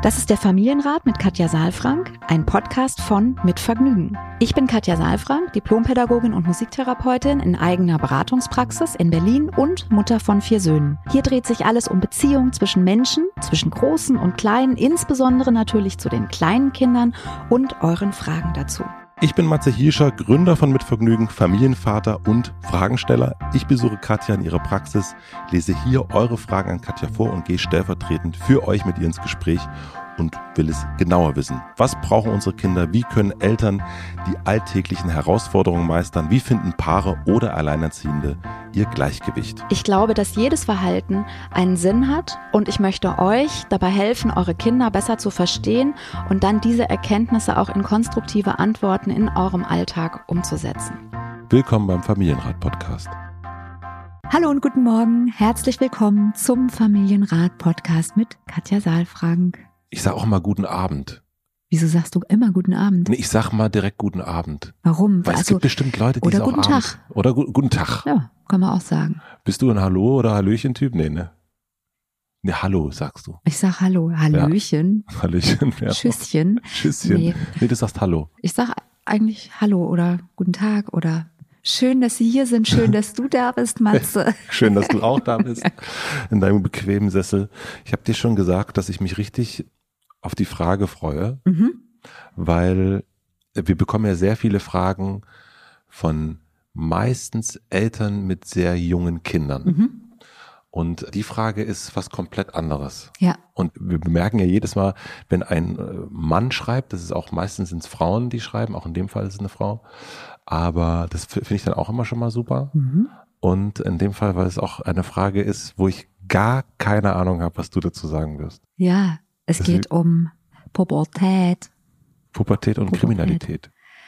Das ist der Familienrat mit Katja Saalfrank, ein Podcast von Mit Vergnügen. Ich bin Katja Saalfrank, Diplompädagogin und Musiktherapeutin in eigener Beratungspraxis in Berlin und Mutter von 4 Söhnen. Hier dreht sich alles um Beziehungen zwischen Menschen, zwischen Großen und Kleinen, insbesondere natürlich zu den kleinen Kindern und euren Fragen dazu. Ich bin Matze Hielscher, Gründer von Mit Vergnügen, Familienvater und Fragensteller. Ich besuche Katja in ihrer Praxis, lese hier eure Fragen an Katja vor und gehe stellvertretend für euch mit ihr ins Gespräch und will es genauer wissen. Was brauchen unsere Kinder? Wie können Eltern die alltäglichen Herausforderungen meistern? Wie finden Paare oder Alleinerziehende ihr Gleichgewicht? Ich glaube, dass jedes Verhalten einen Sinn hat und ich möchte euch dabei helfen, eure Kinder besser zu verstehen und dann diese Erkenntnisse auch in konstruktive Antworten in eurem Alltag umzusetzen. Willkommen beim Familienrat-Podcast. Hallo und guten Morgen. Herzlich willkommen zum Familienrat-Podcast mit Katja Saalfrank. Ich sage auch mal guten Abend. Wieso sagst du immer guten Abend? Nee, ich sag mal direkt guten Abend. Warum? Weil es gibt bestimmt Leute, die oder es auch guten Abend. Tag. Oder guten Tag. Ja, kann man auch sagen. Bist du ein Hallo- oder Hallöchen-Typ? Nee, ne? Nee, Hallo sagst du. Ich sag Hallo, Hallöchen, Ja. Hallöchen, ja. Tschüsschen. Tschüsschen. Nee, du sagst Hallo. Ich sag eigentlich Hallo oder guten Tag oder schön, dass Sie hier sind, schön, dass du da bist, Matze. Schön, dass du auch da bist, in deinem bequemen Sessel. Ich habe dir schon gesagt, dass ich mich richtig auf die Frage freue, weil wir bekommen ja sehr viele Fragen von meistens Eltern mit sehr jungen Kindern. Und die Frage ist was komplett anderes. Ja. Und wir bemerken ja jedes Mal, wenn ein Mann schreibt, das ist auch meistens sind es Frauen, die schreiben, auch in dem Fall ist es eine Frau, aber das finde ich dann auch immer schon mal super. Und in dem Fall, weil es auch eine Frage ist, wo ich gar keine Ahnung habe, was du dazu sagen wirst. Ja, es geht um Pubertät. Pubertät und Kriminalität.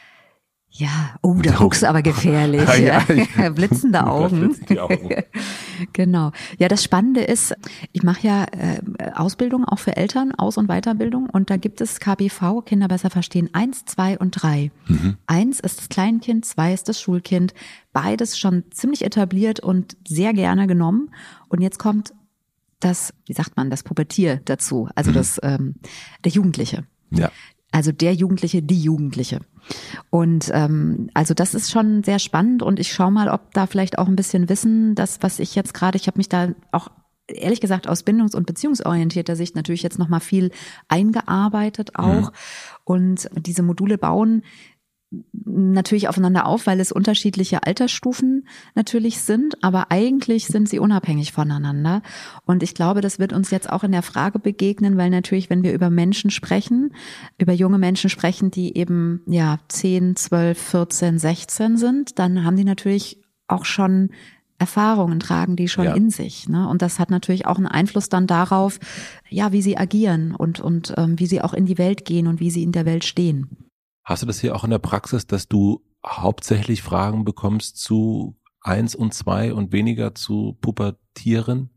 Ja, da guckst du aber gefährlich. Blitzende Augen. Die Augen. Genau. Ja, das Spannende ist, ich mache ja Ausbildung auch für Eltern, Aus- und Weiterbildung und da gibt es KBV, Kinder besser verstehen, 1, 2 und 3. 1 ist das Kleinkind, 2 ist das Schulkind, beides schon ziemlich etabliert und sehr gerne genommen und jetzt kommt das, wie sagt man, das Pubertier dazu, also das der Jugendliche. Ja. Also der Jugendliche, die Jugendliche. Und also das ist schon sehr spannend und ich schaue mal, ob da vielleicht auch ein bisschen Wissen, das, was ich jetzt gerade, ich habe mich da auch ehrlich gesagt aus bindungs- und beziehungsorientierter Sicht natürlich jetzt nochmal viel eingearbeitet auch und diese Module bauen natürlich aufeinander auf, weil es unterschiedliche Altersstufen natürlich sind, aber eigentlich sind sie unabhängig voneinander. Und ich glaube, das wird uns jetzt auch in der Frage begegnen, weil natürlich, wenn wir über Menschen sprechen, über junge Menschen sprechen, die eben 10, 12, 14, 16 sind, dann haben die natürlich auch schon Erfahrungen, tragen die schon in sich, ne? Und das hat natürlich auch einen Einfluss dann darauf, wie sie agieren und wie sie auch in die Welt gehen und wie sie in der Welt stehen. Hast du das hier auch in der Praxis, dass du hauptsächlich Fragen bekommst zu 1 und 2 und weniger zu Pubertieren?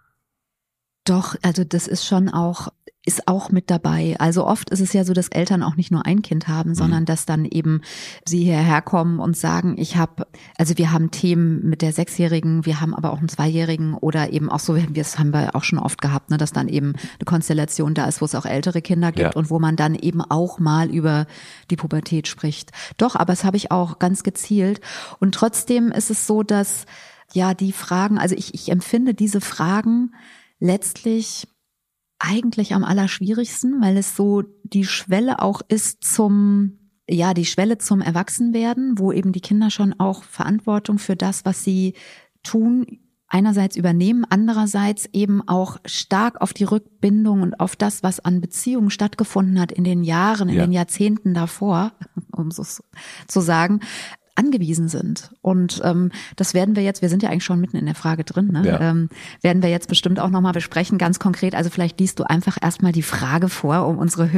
Doch, also das ist auch mit dabei. Also oft ist es ja so, dass Eltern auch nicht nur ein Kind haben, sondern dass dann eben sie hierher kommen und sagen, wir haben Themen mit der 6-Jährigen, wir haben aber auch einen 2-Jährigen oder eben auch so, das haben wir auch schon oft gehabt, ne, dass dann eben eine Konstellation da ist, wo es auch ältere Kinder gibt und wo man dann eben auch mal über die Pubertät spricht. Doch, aber das habe ich auch ganz gezielt. Und trotzdem ist es so, dass die Fragen, also ich empfinde diese Fragen letztlich eigentlich am allerschwierigsten, weil es so die Schwelle auch ist die Schwelle zum Erwachsenwerden, wo eben die Kinder schon auch Verantwortung für das, was sie tun, einerseits übernehmen, andererseits eben auch stark auf die Rückbindung und auf das, was an Beziehungen stattgefunden hat in den Jahren, in den Jahrzehnten davor, um so zu sagen, angewiesen sind. Und das werden wir jetzt, wir sind ja eigentlich schon mitten in der Frage drin, ne? Werden wir jetzt bestimmt auch nochmal besprechen, ganz konkret. Also vielleicht liest du einfach erstmal die Frage vor, um unsere Hörer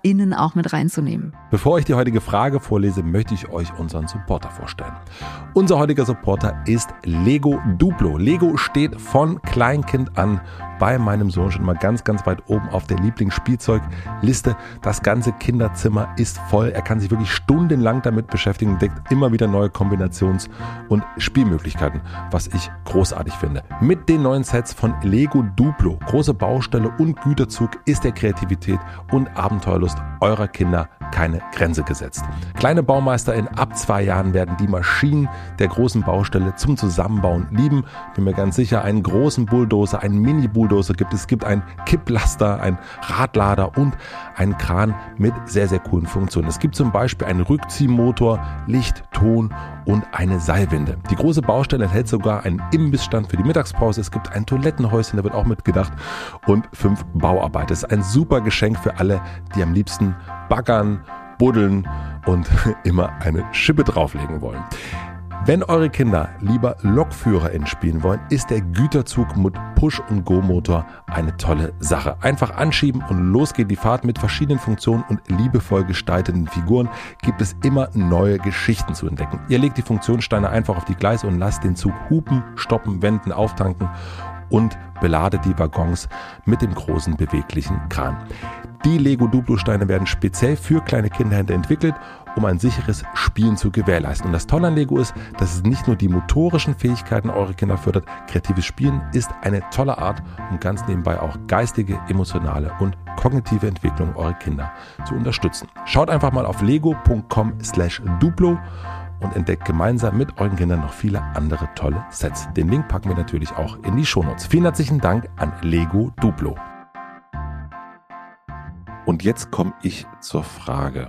SupporterInnen auch mit reinzunehmen. Bevor ich die heutige Frage vorlese, möchte ich euch unseren Supporter vorstellen. Unser heutiger Supporter ist Lego Duplo. Lego steht von Kleinkind an bei meinem Sohn schon immer ganz, ganz weit oben auf der Lieblingsspielzeugliste. Das ganze Kinderzimmer ist voll. Er kann sich wirklich stundenlang damit beschäftigen und entdeckt immer wieder neue Kombinations- und Spielmöglichkeiten, was ich großartig finde. Mit den neuen Sets von Lego Duplo, große Baustelle und Güterzug, ist der Kreativität und Abenteuerlust eurer Kinder keine Grenze gesetzt. Kleine BaumeisterInnen ab 2 Jahren werden die Maschinen der großen Baustelle zum Zusammenbauen lieben. Bin mir ganz sicher, einen großen Bulldozer, einen Mini-Bulldozer gibt es. Es gibt einen Kipplaster, einen Radlader und einen Kran mit sehr, sehr coolen Funktionen. Es gibt zum Beispiel einen Rückziehmotor, Licht, Ton und eine Seilwinde. Die große Baustelle enthält sogar einen Imbissstand für die Mittagspause. Es gibt ein Toilettenhäuschen, da wird auch mitgedacht, und 5 Bauarbeiter. Es ist ein super Geschenk für alle, die am liebsten baggern, buddeln und immer eine Schippe drauflegen wollen. Wenn eure Kinder lieber LokführerInnen spielen wollen, ist der Güterzug mit Push- und Go-Motor eine tolle Sache. Einfach anschieben und los geht die Fahrt. Mit verschiedenen Funktionen und liebevoll gestalteten Figuren gibt es immer neue Geschichten zu entdecken. Ihr legt die Funktionssteine einfach auf die Gleise und lasst den Zug hupen, stoppen, wenden, auftanken und beladet die Waggons mit dem großen beweglichen Kran. Die Lego Duplo-Steine werden speziell für kleine Kinder entwickelt, um ein sicheres Spielen zu gewährleisten. Und das Tolle an Lego ist, dass es nicht nur die motorischen Fähigkeiten eurer Kinder fördert. Kreatives Spielen ist eine tolle Art, um ganz nebenbei auch geistige, emotionale und kognitive Entwicklung eurer Kinder zu unterstützen. Schaut einfach mal auf lego.com/Duplo und entdeckt gemeinsam mit euren Kindern noch viele andere tolle Sets. Den Link packen wir natürlich auch in die Shownotes. Vielen herzlichen Dank an Lego Duplo. Und jetzt komme ich zur Frage.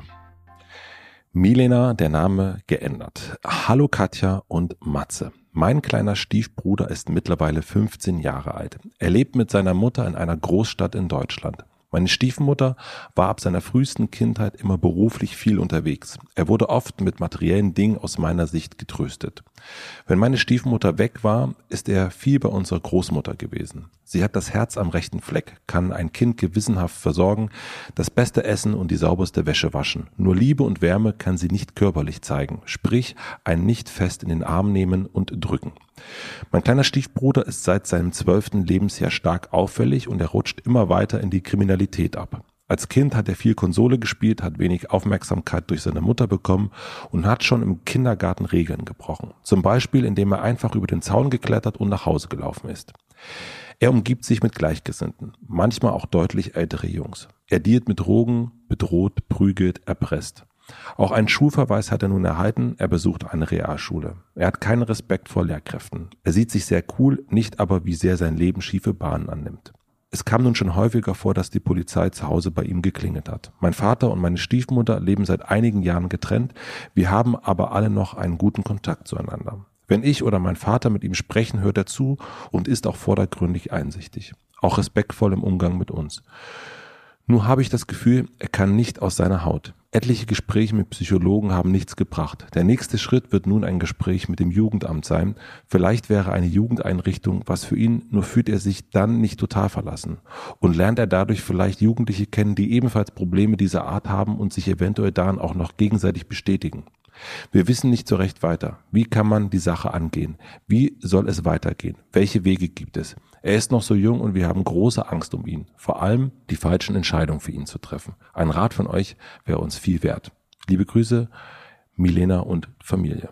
Milena, der Name geändert. Hallo Katja und Matze. Mein kleiner Stiefbruder ist mittlerweile 15 Jahre alt. Er lebt mit seiner Mutter in einer Großstadt in Deutschland. Meine Stiefmutter war ab seiner frühesten Kindheit immer beruflich viel unterwegs. Er wurde oft mit materiellen Dingen aus meiner Sicht getröstet. Wenn meine Stiefmutter weg war, ist er viel bei unserer Großmutter gewesen. Sie hat das Herz am rechten Fleck, kann ein Kind gewissenhaft versorgen, das beste Essen und die sauberste Wäsche waschen. Nur Liebe und Wärme kann sie nicht körperlich zeigen, sprich einen nicht fest in den Arm nehmen und drücken. Mein kleiner Stiefbruder ist seit seinem 12. Lebensjahr stark auffällig und er rutscht immer weiter in die Kriminalität ab. Als Kind hat er viel Konsole gespielt, hat wenig Aufmerksamkeit durch seine Mutter bekommen und hat schon im Kindergarten Regeln gebrochen. Zum Beispiel, indem er einfach über den Zaun geklettert und nach Hause gelaufen ist. Er umgibt sich mit Gleichgesinnten, manchmal auch deutlich ältere Jungs. Er dealt mit Drogen, bedroht, prügelt, erpresst. Auch einen Schulverweis hat er nun erhalten, er besucht eine Realschule. Er hat keinen Respekt vor Lehrkräften. Er sieht sich sehr cool, nicht aber, wie sehr sein Leben schiefe Bahnen annimmt. Es kam nun schon häufiger vor, dass die Polizei zu Hause bei ihm geklingelt hat. Mein Vater und meine Stiefmutter leben seit einigen Jahren getrennt, wir haben aber alle noch einen guten Kontakt zueinander. Wenn ich oder mein Vater mit ihm sprechen, hört er zu und ist auch vordergründig einsichtig, auch respektvoll im Umgang mit uns. Nur habe ich das Gefühl, er kann nicht aus seiner Haut. Etliche Gespräche mit Psychologen haben nichts gebracht. Der nächste Schritt wird nun ein Gespräch mit dem Jugendamt sein. Vielleicht wäre eine Jugendeinrichtung was für ihn, nur fühlt er sich dann nicht total verlassen. Und lernt er dadurch vielleicht Jugendliche kennen, die ebenfalls Probleme dieser Art haben und sich eventuell daran auch noch gegenseitig bestätigen. Wir wissen nicht so recht weiter. Wie kann man die Sache angehen? Wie soll es weitergehen? Welche Wege gibt es? Er ist noch so jung und wir haben große Angst um ihn. Vor allem die falschen Entscheidungen für ihn zu treffen. Ein Rat von euch wäre uns viel wert. Liebe Grüße, Milena und Familie.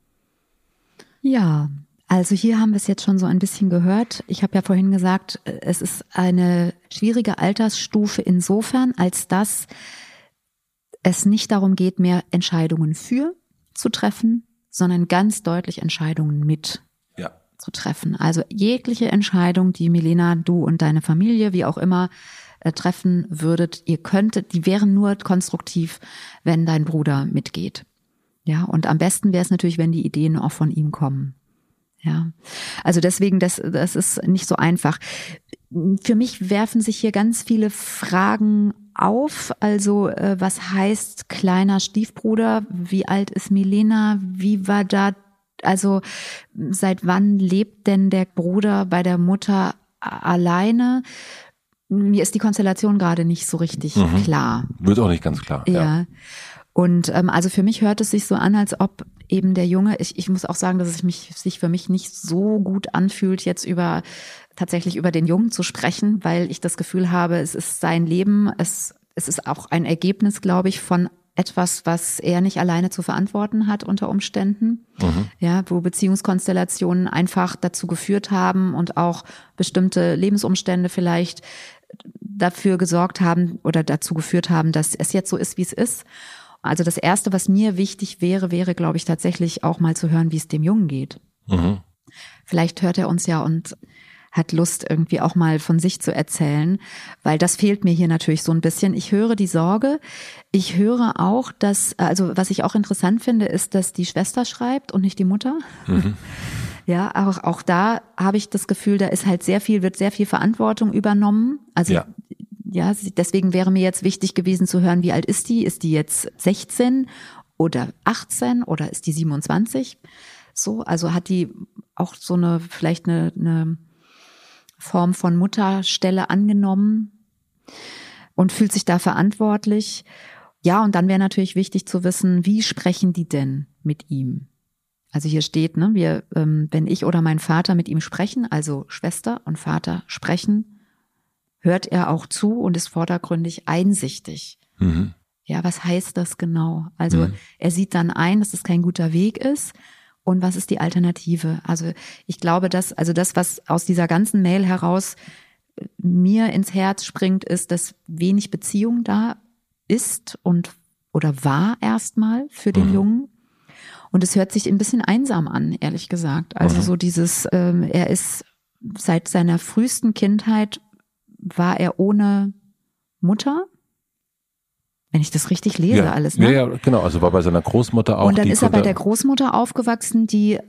Ja, also hier haben wir es jetzt schon so ein bisschen gehört. Ich habe ja vorhin gesagt, es ist eine schwierige Altersstufe insofern, als dass es nicht darum geht, mehr Entscheidungen für zu treffen, sondern ganz deutlich Entscheidungen mit zu treffen. Also jegliche Entscheidung, die Milena, du und deine Familie, wie auch immer, treffen würdet, die wären nur konstruktiv, wenn dein Bruder mitgeht. Ja, und am besten wäre es natürlich, wenn die Ideen auch von ihm kommen. Ja, also deswegen, das ist nicht so einfach. Für mich werfen sich hier ganz viele Fragen auf. Also was heißt kleiner Stiefbruder? Wie alt ist Milena? Wie war da, also seit wann lebt denn der Bruder bei der Mutter alleine? Mir ist die Konstellation gerade nicht so richtig klar. Wird auch nicht ganz klar. Ja. Und also für mich hört es sich so an, als ob eben der Junge, ich muss auch sagen, dass es sich für mich nicht so gut anfühlt, jetzt tatsächlich über den Jungen zu sprechen, weil ich das Gefühl habe, es ist sein Leben, es ist auch ein Ergebnis, glaube ich, von etwas, was er nicht alleine zu verantworten hat unter Umständen, ja, wo Beziehungskonstellationen einfach dazu geführt haben und auch bestimmte Lebensumstände vielleicht dafür gesorgt haben oder dazu geführt haben, dass es jetzt so ist, wie es ist. Also das Erste, was mir wichtig wäre, glaube ich, tatsächlich auch mal zu hören, wie es dem Jungen geht. Vielleicht hört er uns ja und hat Lust, irgendwie auch mal von sich zu erzählen, weil das fehlt mir hier natürlich so ein bisschen. Ich höre die Sorge. Ich höre auch, also was ich auch interessant finde, ist, dass die Schwester schreibt und nicht die Mutter. Ja, auch da habe ich das Gefühl, da ist halt wird sehr viel Verantwortung übernommen. Also ja, deswegen wäre mir jetzt wichtig gewesen zu hören, wie alt ist die? Ist die jetzt 16 oder 18 oder ist die 27? So, also hat die auch so vielleicht eine Form von Mutterstelle angenommen und fühlt sich da verantwortlich. Ja, und dann wäre natürlich wichtig zu wissen, wie sprechen die denn mit ihm? Also hier steht, ne, wenn ich oder mein Vater mit ihm sprechen, also Schwester und Vater sprechen, hört er auch zu und ist vordergründig einsichtig. Ja, was heißt das genau? Also er sieht dann ein, dass es kein guter Weg ist. Und was ist die Alternative? Also ich glaube, das, was aus dieser ganzen Mail heraus mir ins Herz springt, ist, dass wenig Beziehung da ist oder war erstmal für den Jungen. Und es hört sich ein bisschen einsam an, ehrlich gesagt. Also so dieses, er ist seit seiner frühesten Kindheit war er ohne Mutter. Wenn ich das richtig lese, alles, ne? Ja, genau. Also war bei seiner Großmutter auch. Und dann ist er bei der Großmutter aufgewachsen, die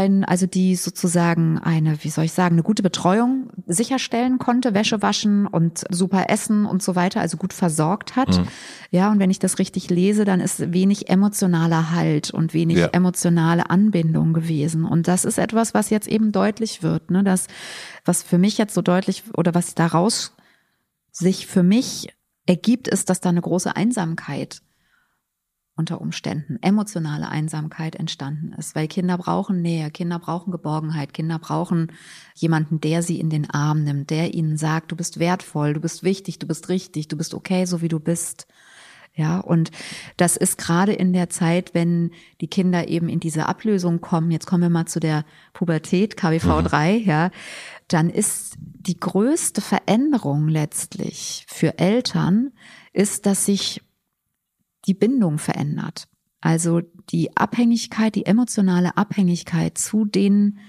sozusagen eine gute Betreuung sicherstellen konnte, Wäsche waschen und super essen und so weiter, also gut versorgt hat. Ja, und wenn ich das richtig lese, dann ist wenig emotionaler Halt und wenig emotionale Anbindung gewesen. Und das ist etwas, was jetzt eben deutlich wird, ne? Was für mich jetzt so deutlich oder was daraus sich für mich ergibt, ist, dass da eine große Einsamkeit unter Umständen, emotionale Einsamkeit entstanden ist, weil Kinder brauchen Nähe, Kinder brauchen Geborgenheit, Kinder brauchen jemanden, der sie in den Arm nimmt, der ihnen sagt, du bist wertvoll, du bist wichtig, du bist richtig, du bist okay, so wie du bist. Ja, und das ist gerade in der Zeit, wenn die Kinder eben in diese Ablösung kommen, jetzt kommen wir mal zu der Pubertät, KBV 3, ja, dann ist die größte Veränderung letztlich für Eltern, ist, dass sich die Bindung verändert. Also die Abhängigkeit, die emotionale Abhängigkeit zu den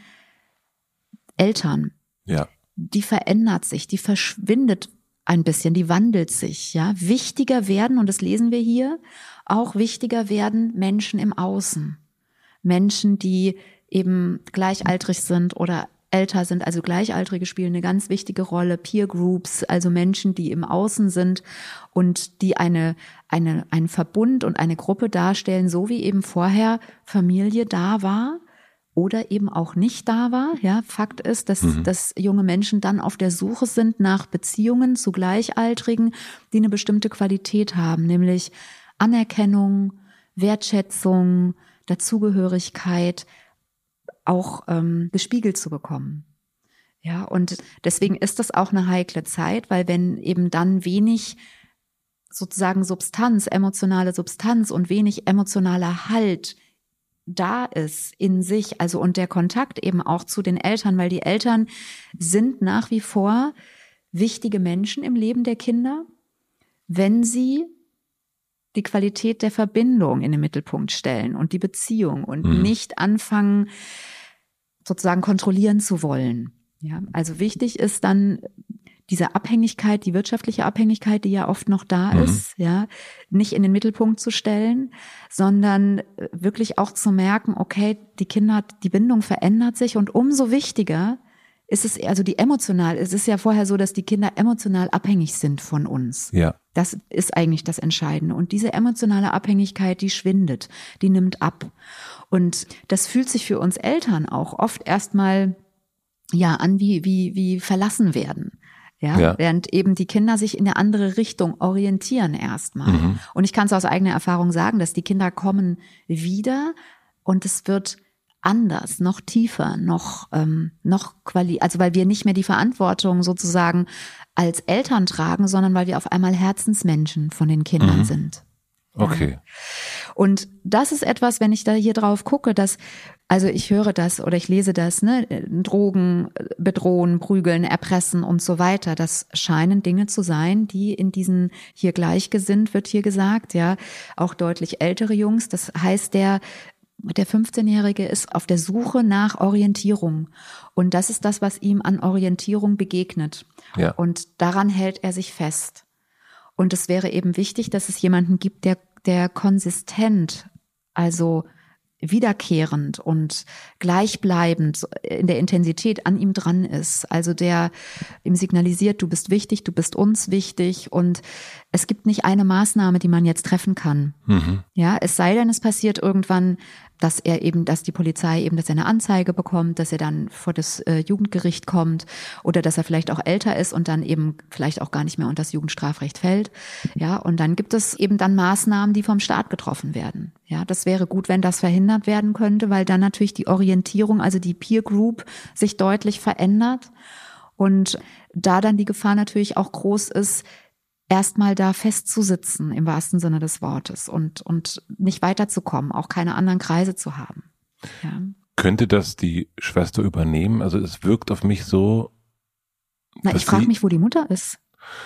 Eltern, die verändert sich, die verschwindet ein bisschen, die wandelt sich, ja. Wichtiger werden, und das lesen wir hier, auch wichtiger werden Menschen im Außen. Menschen, die eben gleichaltrig sind oder älter sind, also Gleichaltrige spielen eine ganz wichtige Rolle, Peer Groups, also Menschen, die im Außen sind und die einen Verbund und eine Gruppe darstellen, so wie eben vorher Familie da war oder eben auch nicht da war. Ja, Fakt ist, dass junge Menschen dann auf der Suche sind nach Beziehungen zu Gleichaltrigen, die eine bestimmte Qualität haben, nämlich Anerkennung, Wertschätzung, Dazugehörigkeit, auch gespiegelt zu bekommen. Ja, und deswegen ist das auch eine heikle Zeit, weil wenn eben dann wenig sozusagen emotionale Substanz und wenig emotionaler Halt da ist in sich, also und der Kontakt eben auch zu den Eltern, weil die Eltern sind nach wie vor wichtige Menschen im Leben der Kinder, wenn sie die Qualität der Verbindung in den Mittelpunkt stellen und die Beziehung und nicht anfangen, sozusagen kontrollieren zu wollen. Ja, also wichtig ist dann diese Abhängigkeit, die wirtschaftliche Abhängigkeit, die ja oft noch da ist, ja, nicht in den Mittelpunkt zu stellen, sondern wirklich auch zu merken, okay, die Bindung verändert sich und umso wichtiger ist es, also es ist ja vorher so, dass die Kinder emotional abhängig sind von uns. Ja. Das ist eigentlich das Entscheidende. Und diese emotionale Abhängigkeit, die schwindet, die nimmt ab. Und das fühlt sich für uns Eltern auch oft erstmal an wie verlassen werden. Ja, während eben die Kinder sich in eine andere Richtung orientieren erstmal. Und ich kann es aus eigener Erfahrung sagen, dass die Kinder kommen wieder und es wird anders, noch tiefer, noch also weil wir nicht mehr die Verantwortung sozusagen als Eltern tragen, sondern weil wir auf einmal Herzensmenschen von den Kindern sind. Okay. Und das ist etwas, wenn ich da hier drauf gucke, also ich höre das oder ich lese das, ne, Drogen, bedrohen, prügeln, erpressen und so weiter. Das scheinen Dinge zu sein, die in diesen hier gleichgesinnt, wird hier gesagt, ja, auch deutlich ältere Jungs. Das heißt, der 15-Jährige ist auf der Suche nach Orientierung. Und das ist das, was ihm an Orientierung begegnet. Ja. Und daran hält er sich fest. Und es wäre eben wichtig, dass es jemanden gibt, der konsistent, also wiederkehrend und gleichbleibend in der Intensität an ihm dran ist. Also der ihm signalisiert, du bist wichtig, du bist uns wichtig und es gibt nicht eine Maßnahme, die man jetzt treffen kann. Ja, es sei denn, es passiert irgendwann, dass die Polizei eben, dass er eine Anzeige bekommt, dass er dann vor das Jugendgericht kommt oder dass er vielleicht auch älter ist und dann eben vielleicht auch gar nicht mehr unter das Jugendstrafrecht fällt. Ja, und dann gibt es eben dann Maßnahmen, die vom Staat getroffen werden. Ja, das wäre gut, wenn das verhindert werden könnte, weil dann natürlich die Orientierung, also die Peer Group sich deutlich verändert und da dann die Gefahr natürlich auch groß ist, erstmal da festzusitzen im wahrsten Sinne des Wortes und nicht weiterzukommen, auch keine anderen Kreise zu haben. Ja. Könnte das die Schwester übernehmen? Also es wirkt auf mich so. Ich frage mich, wo die Mutter ist.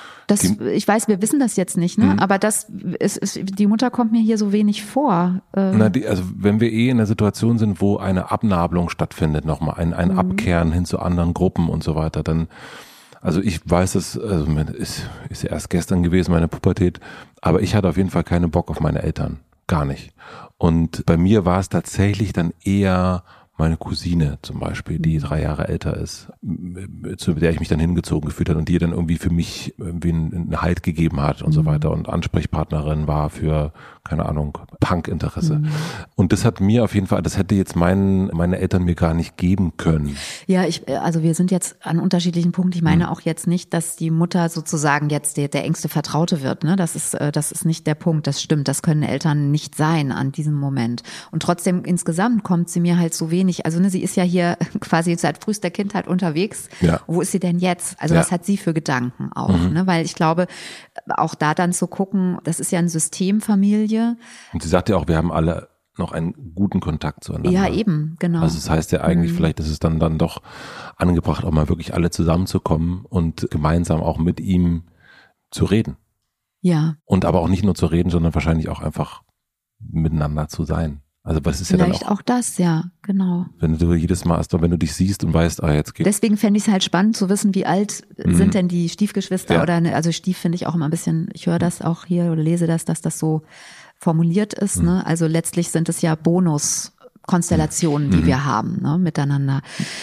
Ich weiß, wir wissen das jetzt nicht, ne? Aber die Mutter kommt mir hier so wenig vor. Also wenn wir in einer Situation sind, wo eine Abnabelung stattfindet, nochmal ein Abkehren hin zu anderen Gruppen und so weiter, dann. Also ich weiß es, ist ja erst gestern gewesen, meine Pubertät, aber ich hatte auf jeden Fall keinen Bock auf meine Eltern, gar nicht. Und bei mir war es tatsächlich dann eher meine Cousine zum Beispiel, die 3 Jahre älter ist, zu der ich mich dann hingezogen gefühlt habe und die dann irgendwie für mich irgendwie einen Halt gegeben hat und so weiter und Ansprechpartnerin war für, keine Ahnung, Punk-Interesse. Und das hat mir auf jeden Fall, das hätte jetzt meine Eltern mir gar nicht geben können. Ja, also wir sind jetzt an unterschiedlichen Punkten. Ich meine auch jetzt nicht, dass die Mutter sozusagen jetzt der engste Vertraute wird. Ne? Das ist nicht der Punkt. Das stimmt. Das können Eltern nicht sein an diesem Moment. Und trotzdem insgesamt kommt sie mir halt so wenig. Also sie ist ja hier quasi seit frühester Kindheit unterwegs. Ja. Wo ist sie denn jetzt? Also was hat sie für Gedanken auch? Ne? Weil ich glaube, auch da dann zu gucken, das ist ja eine Systemfamilie. Und sie sagt ja auch, wir haben alle noch einen guten Kontakt zueinander. Ja, eben, genau. Also das heißt ja eigentlich, vielleicht ist es dann doch angebracht, auch mal wirklich alle zusammenzukommen und gemeinsam auch mit ihm zu reden. Ja. Und aber auch nicht nur zu reden, sondern wahrscheinlich auch einfach miteinander zu sein. Also was ist ja dann vielleicht auch das, ja, genau. Wenn du jedes Mal wenn du dich siehst und weißt, jetzt geht's. Deswegen fände ich es halt spannend zu wissen, wie alt sind denn die Stiefgeschwister oder also Stief finde ich auch immer ein bisschen, ich höre das auch hier oder lese das, dass das so formuliert ist, ne? Also letztlich sind es ja Bonuskonstellationen, die wir haben, ne, miteinander.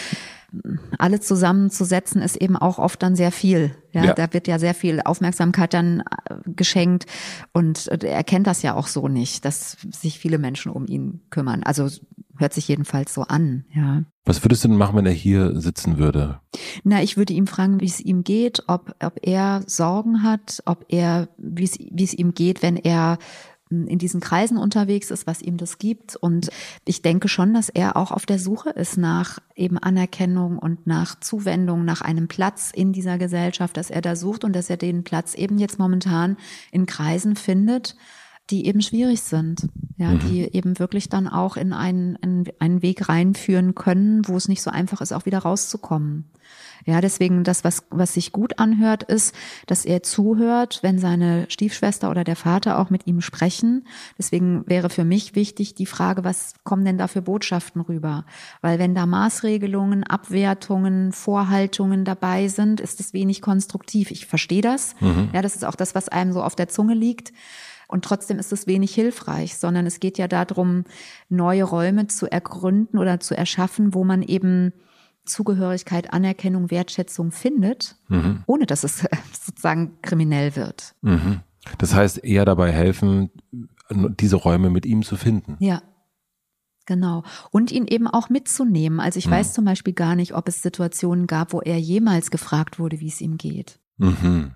Alle zusammenzusetzen ist eben auch oft dann sehr viel. Ja, da wird ja sehr viel Aufmerksamkeit dann geschenkt und er kennt das ja auch so nicht, dass sich viele Menschen um ihn kümmern. Also hört sich jedenfalls so an, ja. Was würdest du denn machen, wenn er hier sitzen würde? Na, ich würde ihn fragen, wie es ihm geht, ob er Sorgen hat, wie es ihm geht, wenn er in diesen Kreisen unterwegs ist, was ihm das gibt. Und ich denke schon, dass er auch auf der Suche ist nach eben Anerkennung und nach Zuwendung, nach einem Platz in dieser Gesellschaft, dass er da sucht und dass er den Platz eben jetzt momentan in Kreisen findet, die eben schwierig sind, ja, die eben wirklich dann auch in einen Weg reinführen können, wo es nicht so einfach ist, auch wieder rauszukommen. Ja, deswegen das, was sich gut anhört, ist, dass er zuhört, wenn seine Stiefschwester oder der Vater auch mit ihm sprechen. Deswegen wäre für mich wichtig die Frage, was kommen denn da für Botschaften rüber? Weil wenn da Maßregelungen, Abwertungen, Vorhaltungen dabei sind, ist es wenig konstruktiv. Ich verstehe das. Ja, das ist auch das, was einem so auf der Zunge liegt. Und trotzdem ist es wenig hilfreich, sondern es geht ja darum, neue Räume zu ergründen oder zu erschaffen, wo man eben Zugehörigkeit, Anerkennung, Wertschätzung findet, ohne dass es sozusagen kriminell wird. Das heißt, eher dabei helfen, diese Räume mit ihm zu finden. Ja, Genau. Und ihn eben auch mitzunehmen. Also ich weiß zum Beispiel gar nicht, ob es Situationen gab, wo er jemals gefragt wurde, wie es ihm geht. Mhm.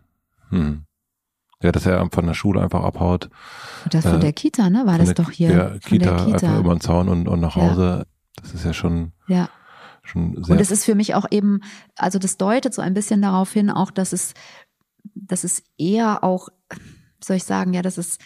Ja, dass er von der Schule einfach abhaut. Oder von der Kita, ne? War das doch hier? Ja, Kita, einfach über den Zaun und nach Hause. Ja. Das ist ja schon sehr. Und es ist für mich auch eben, also das deutet so ein bisschen darauf hin, auch, dass es eher auch, wie soll ich sagen, ja, dass es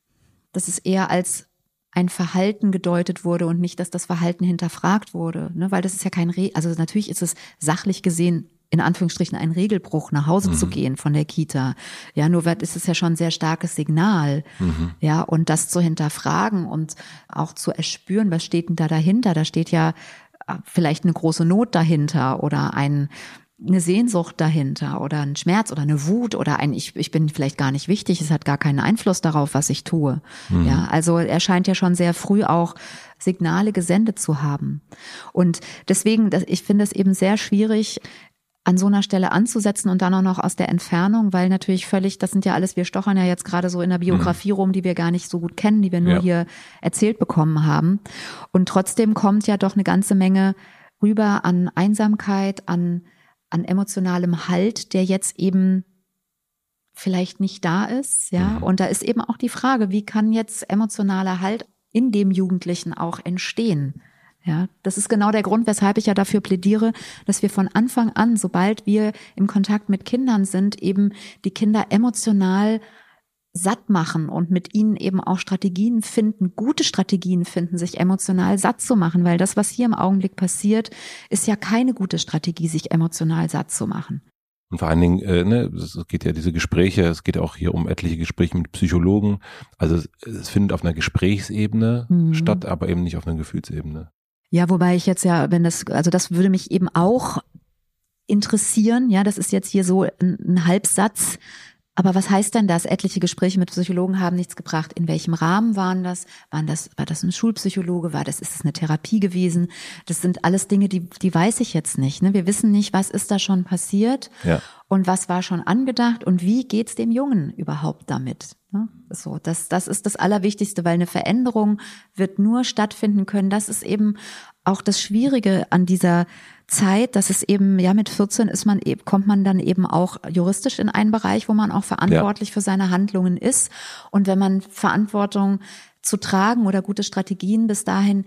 eher als ein Verhalten gedeutet wurde und nicht, dass das Verhalten hinterfragt wurde, ne? Weil das ist ja also natürlich ist es sachlich gesehen in Anführungsstrichen ein Regelbruch, nach Hause zu gehen von der Kita. Ja, nur ist es ja schon ein sehr starkes Signal. Ja, und das zu hinterfragen und auch zu erspüren, was steht denn da dahinter? Da steht ja vielleicht eine große Not dahinter oder eine Sehnsucht dahinter oder ein Schmerz oder eine Wut oder ich bin vielleicht gar nicht wichtig, es hat gar keinen Einfluss darauf, was ich tue. Ja, also er scheint ja schon sehr früh auch Signale gesendet zu haben. Und deswegen, ich finde es eben sehr schwierig, an so einer Stelle anzusetzen und dann auch noch aus der Entfernung, weil natürlich das sind ja alles, wir stochern ja jetzt gerade so in der Biografie rum, die wir gar nicht so gut kennen, die wir nur hier erzählt bekommen haben. Und trotzdem kommt ja doch eine ganze Menge rüber an Einsamkeit, an emotionalem Halt, der jetzt eben vielleicht nicht da ist, ja. Und da ist eben auch die Frage, wie kann jetzt emotionaler Halt in dem Jugendlichen auch entstehen? Ja, das ist genau der Grund, weshalb ich ja dafür plädiere, dass wir von Anfang an, sobald wir im Kontakt mit Kindern sind, eben die Kinder emotional satt machen und mit ihnen eben auch Strategien finden, gute Strategien finden, sich emotional satt zu machen, weil das, was hier im Augenblick passiert, ist ja keine gute Strategie, sich emotional satt zu machen. Und vor allen Dingen, es geht ja diese Gespräche, es geht auch hier um etliche Gespräche mit Psychologen. Also es findet auf einer Gesprächsebene statt, aber eben nicht auf einer Gefühlsebene. Ja, wobei ich jetzt ja, das würde mich eben auch interessieren, ja, das ist jetzt hier so ein Halbsatz, aber was heißt denn das? Etliche Gespräche mit Psychologen haben nichts gebracht. In welchem Rahmen waren das? War das ein Schulpsychologe? Ist es eine Therapie gewesen? Das sind alles Dinge, die weiß ich jetzt nicht. Ne? Wir wissen nicht, was ist da schon passiert und was war schon angedacht und wie geht's dem Jungen überhaupt damit? Ne? So, das ist das Allerwichtigste, weil eine Veränderung wird nur stattfinden können. Das ist eben auch das Schwierige an dieser Zeit, dass es eben, ja, mit 14 kommt man dann eben auch juristisch in einen Bereich, wo man auch verantwortlich für seine Handlungen ist. Und wenn man Verantwortung zu tragen oder gute Strategien bis dahin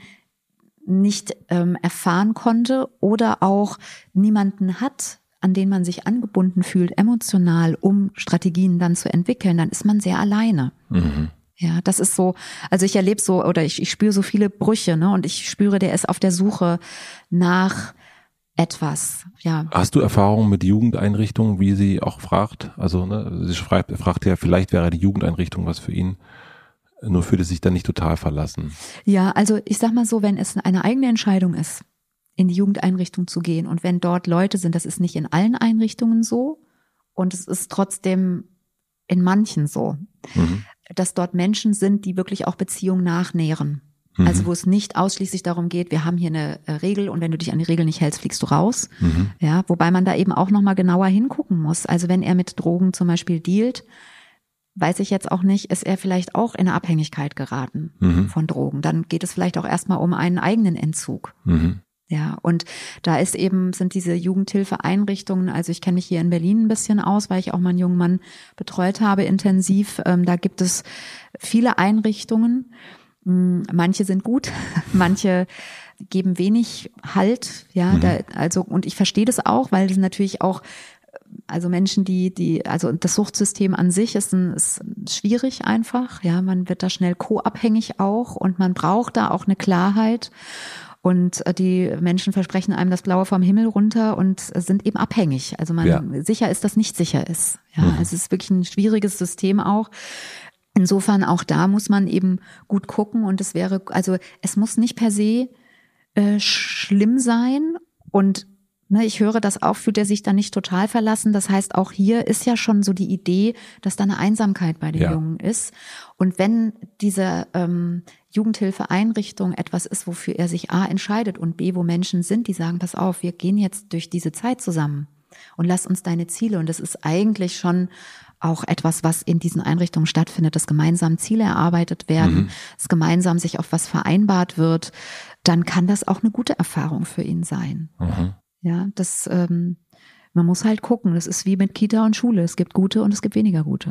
nicht erfahren konnte oder auch niemanden hat, an den man sich angebunden fühlt, emotional, um Strategien dann zu entwickeln, dann ist man sehr alleine. Ja, das ist so, also ich erlebe so, oder ich spüre so viele Brüche, ne, und ich spüre, der ist auf der Suche nach etwas, ja. Hast du Erfahrungen mit Jugendeinrichtungen, wie sie auch fragt? Also, sie fragt ja, vielleicht wäre die Jugendeinrichtung was für ihn, nur fühlt es sich dann nicht total verlassen. Ja, also ich sag mal so, wenn es eine eigene Entscheidung ist, in die Jugendeinrichtung zu gehen und wenn dort Leute sind, das ist nicht in allen Einrichtungen so und es ist trotzdem in manchen so, dass dort Menschen sind, die wirklich auch Beziehungen nachnähren. Also wo es nicht ausschließlich darum geht, wir haben hier eine Regel und wenn du dich an die Regel nicht hältst, fliegst du raus. Ja, wobei man da eben auch nochmal genauer hingucken muss. Also wenn er mit Drogen zum Beispiel dealt, weiß ich jetzt auch nicht, ist er vielleicht auch in eine Abhängigkeit geraten von Drogen. Dann geht es vielleicht auch erstmal um einen eigenen Entzug. Ja, und da sind diese Jugendhilfeeinrichtungen, also ich kenne mich hier in Berlin ein bisschen aus, weil ich auch mal einen jungen Mann betreut habe, intensiv. Da gibt es viele Einrichtungen. Manche sind gut, manche geben wenig Halt, ja, und ich verstehe das auch, weil das natürlich auch, also Menschen, also das Suchtsystem an sich ist schwierig einfach, ja, man wird da schnell co-abhängig auch und man braucht da auch eine Klarheit und die Menschen versprechen einem das Blaue vom Himmel runter und sind eben abhängig, also sicher ist, dass nicht sicher ist, ja, es ist wirklich ein schwieriges System auch. Insofern auch da muss man eben gut gucken und es muss nicht per se schlimm sein und ich höre das auch, fühlt er sich da nicht total verlassen. Das heißt, auch hier ist ja schon so die Idee, dass da eine Einsamkeit bei den Jungen ist. Und wenn diese Jugendhilfeeinrichtung etwas ist, wofür er sich A entscheidet und B, wo Menschen sind, die sagen, pass auf, wir gehen jetzt durch diese Zeit zusammen und lass uns deine Ziele. Und das ist eigentlich schon auch etwas, was in diesen Einrichtungen stattfindet, dass gemeinsam Ziele erarbeitet werden, dass gemeinsam sich auf was vereinbart wird, dann kann das auch eine gute Erfahrung für ihn sein. Ja, das, man muss halt gucken. Das ist wie mit Kita und Schule. Es gibt gute und es gibt weniger gute.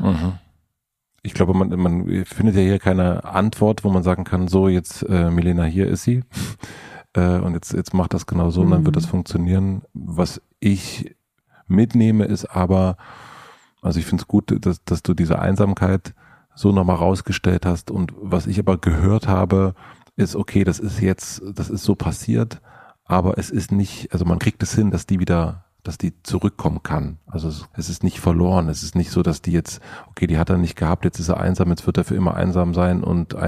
Ich glaube, man findet ja hier keine Antwort, wo man sagen kann, so jetzt Milena, hier ist sie und jetzt macht das genau so und dann wird das funktionieren. Was ich mitnehme ist aber, also ich finde es gut, dass du diese Einsamkeit so nochmal rausgestellt hast und was ich aber gehört habe, ist okay, das ist so passiert, aber es ist nicht, also man kriegt es hin, dass die zurückkommen kann. Also es ist nicht verloren. Es ist nicht so, dass die jetzt, okay, die hat er nicht gehabt, jetzt ist er einsam, jetzt wird er für immer einsam sein und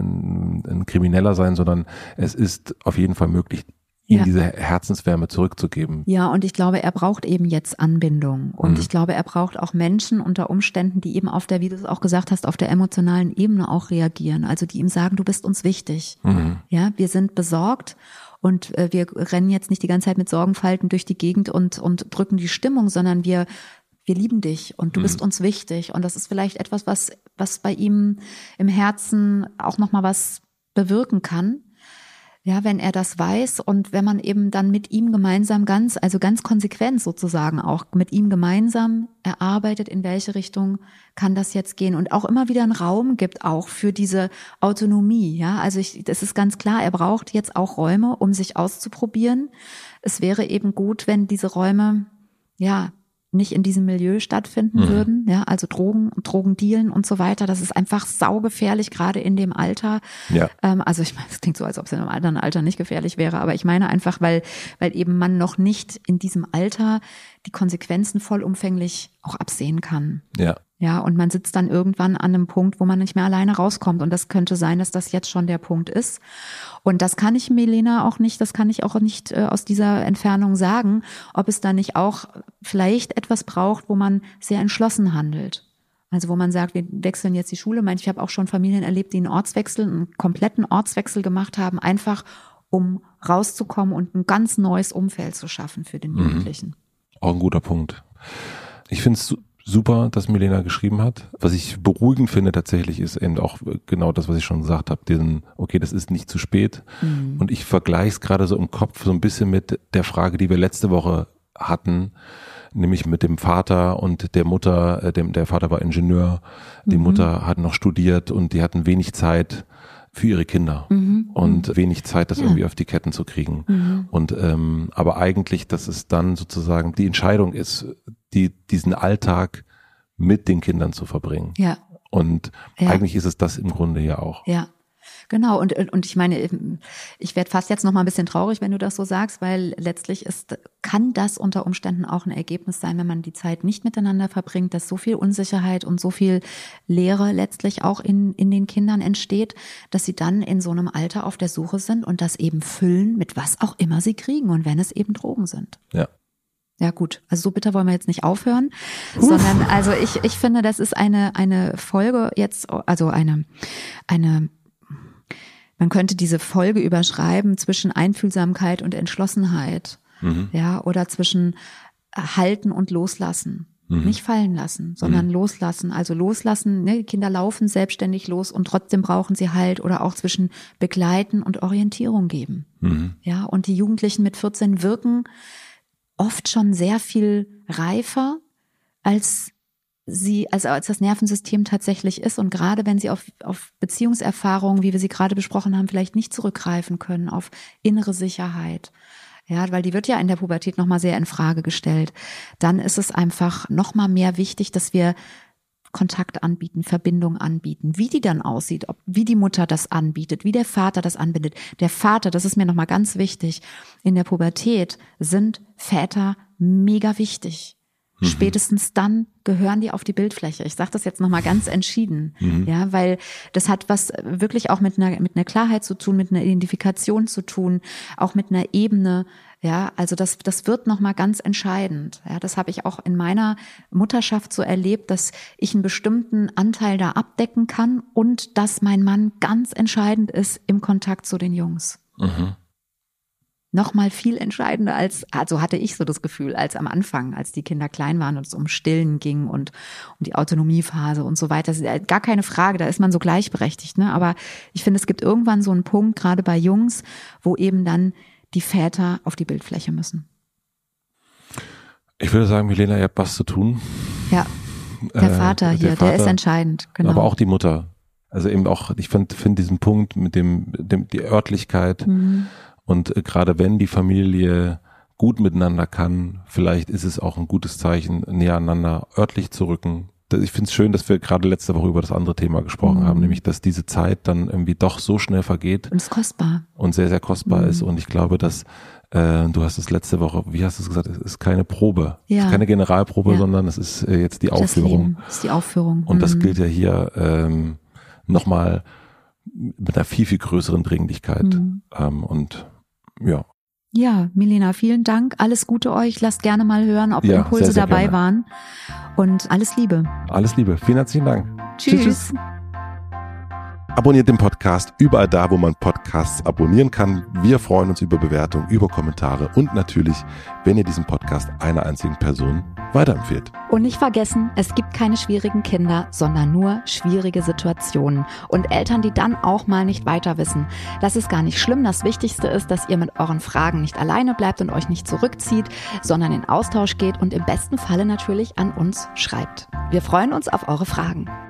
ein Krimineller sein, sondern es ist auf jeden Fall möglich, ihm diese Herzenswärme zurückzugeben. Ja, und ich glaube, er braucht eben jetzt Anbindung. Und ich glaube, er braucht auch Menschen unter Umständen, die eben auf der, wie du es auch gesagt hast, auf der emotionalen Ebene auch reagieren. Also die ihm sagen, du bist uns wichtig. Ja, wir sind besorgt. Und wir rennen jetzt nicht die ganze Zeit mit Sorgenfalten durch die Gegend und drücken die Stimmung, sondern wir lieben dich und du bist uns wichtig. Und das ist vielleicht etwas, was bei ihm im Herzen auch nochmal was bewirken kann. Ja, wenn er das weiß und wenn man eben dann mit ihm gemeinsam ganz konsequent sozusagen auch mit ihm gemeinsam erarbeitet, in welche Richtung kann das jetzt gehen und auch immer wieder einen Raum gibt auch für diese Autonomie. Ja, also das ist ganz klar, er braucht jetzt auch Räume, um sich auszuprobieren. Es wäre eben gut, wenn diese Räume, nicht in diesem Milieu stattfinden würden, ja, also Drogendealen und so weiter, das ist einfach saugefährlich, gerade in dem Alter. Ja. Also ich meine, es klingt so, als ob es in einem anderen Alter nicht gefährlich wäre, aber ich meine einfach, weil eben man noch nicht in diesem Alter die Konsequenzen vollumfänglich auch absehen kann. Ja. Ja, und man sitzt dann irgendwann an einem Punkt, wo man nicht mehr alleine rauskommt. Und das könnte sein, dass das jetzt schon der Punkt ist. Und das kann ich Milena auch nicht, aus dieser Entfernung sagen, ob es da nicht auch vielleicht etwas braucht, wo man sehr entschlossen handelt. Also wo man sagt, wir wechseln jetzt die Schule. Ich habe auch schon Familien erlebt, die einen kompletten Ortswechsel gemacht haben, einfach um rauszukommen und ein ganz neues Umfeld zu schaffen für den Jugendlichen. Auch ein guter Punkt. Ich finde es super, dass Milena geschrieben hat. Was ich beruhigend finde tatsächlich ist eben auch genau das, was ich schon gesagt habe, das ist nicht zu spät. Und ich vergleiche es gerade so im Kopf so ein bisschen mit der Frage, die wir letzte Woche hatten, nämlich mit dem Vater und der Mutter. Der Vater war Ingenieur, die Mutter hat noch studiert und die hatten wenig Zeit für ihre Kinder und wenig Zeit, das irgendwie auf die Ketten zu kriegen. Und aber eigentlich, dass es dann sozusagen die Entscheidung ist, diesen Alltag mit den Kindern zu verbringen. Ja. Und eigentlich ist es das im Grunde ja auch. Ja. Genau, und ich meine, ich werde fast jetzt noch mal ein bisschen traurig, wenn du das so sagst, weil letztlich kann das unter Umständen auch ein Ergebnis sein, wenn man die Zeit nicht miteinander verbringt, dass so viel Unsicherheit und so viel Leere letztlich auch in den Kindern entsteht, dass sie dann in so einem Alter auf der Suche sind und das eben füllen mit was auch immer sie kriegen und wenn es eben Drogen sind. Ja. Ja gut, also so bitter wollen wir jetzt nicht aufhören, sondern also ich finde, das ist eine Folge jetzt, also eine man könnte diese Folge überschreiben zwischen Einfühlsamkeit und Entschlossenheit, ja, oder zwischen Halten und Loslassen. Nicht fallen lassen, sondern loslassen. Also loslassen, ne? Die Kinder laufen selbstständig los und trotzdem brauchen sie Halt oder auch zwischen Begleiten und Orientierung geben. Ja, und die Jugendlichen mit 14 wirken oft schon sehr viel reifer, als das Nervensystem tatsächlich ist. Und gerade wenn sie auf Beziehungserfahrungen, wie wir sie gerade besprochen haben, vielleicht nicht zurückgreifen können, auf innere Sicherheit. Ja, weil die wird ja in der Pubertät nochmal sehr in Frage gestellt. Dann ist es einfach nochmal mehr wichtig, dass wir Kontakt anbieten, Verbindung anbieten, wie die dann aussieht, wie die Mutter das anbietet, wie der Vater das anbindet. Der Vater, das ist mir nochmal ganz wichtig, in der Pubertät sind Väter mega wichtig. Spätestens dann gehören die auf die Bildfläche. Ich sage das jetzt nochmal ganz entschieden, ja, weil das hat was wirklich auch mit einer Klarheit zu tun, mit einer Identifikation zu tun, auch mit einer Ebene. Ja, also das wird nochmal ganz entscheidend. Ja, das habe ich auch in meiner Mutterschaft so erlebt, dass ich einen bestimmten Anteil da abdecken kann und dass mein Mann ganz entscheidend ist im Kontakt zu den Jungs. Nochmal viel entscheidender also hatte ich so das Gefühl, als am Anfang, als die Kinder klein waren und es um Stillen ging und um die Autonomiephase und so weiter. Das ist gar keine Frage, da ist man so gleichberechtigt, ne? Aber ich finde, es gibt irgendwann so einen Punkt, gerade bei Jungs, wo eben dann die Väter auf die Bildfläche müssen. Ich würde sagen, Milena, ihr habt was zu tun. Ja, der Vater hier, der ist entscheidend, genau. Aber auch die Mutter. Also eben auch, ich finde diesen Punkt mit die Örtlichkeit. Und gerade wenn die Familie gut miteinander kann, vielleicht ist es auch ein gutes Zeichen, näher aneinander örtlich zu rücken. Ich finde es schön, dass wir gerade letzte Woche über das andere Thema gesprochen haben, nämlich, dass diese Zeit dann irgendwie doch so schnell vergeht. Und es ist kostbar. Und sehr, sehr kostbar ist. Und ich glaube, dass, du hast es letzte Woche, wie hast du es gesagt, es ist keine Probe. Es ist keine Generalprobe, sondern es ist jetzt die Aufführung. Das ist die Aufführung. Und das gilt ja hier nochmal mit einer viel, viel größeren Dringlichkeit. Und ja. Ja, Milena, vielen Dank. Alles Gute euch. Lasst gerne mal hören, ob Impulse sehr, sehr dabei gerne waren. Und alles Liebe. Alles Liebe. Vielen herzlichen Dank. Tschüss. Abonniert den Podcast überall da, wo man Podcasts abonnieren kann. Wir freuen uns über Bewertungen, über Kommentare und natürlich, wenn ihr diesen Podcast einer einzigen Person weiterempfehlt. Und nicht vergessen, es gibt keine schwierigen Kinder, sondern nur schwierige Situationen und Eltern, die dann auch mal nicht weiter wissen. Das ist gar nicht schlimm. Das Wichtigste ist, dass ihr mit euren Fragen nicht alleine bleibt und euch nicht zurückzieht, sondern in Austausch geht und im besten Falle natürlich an uns schreibt. Wir freuen uns auf eure Fragen.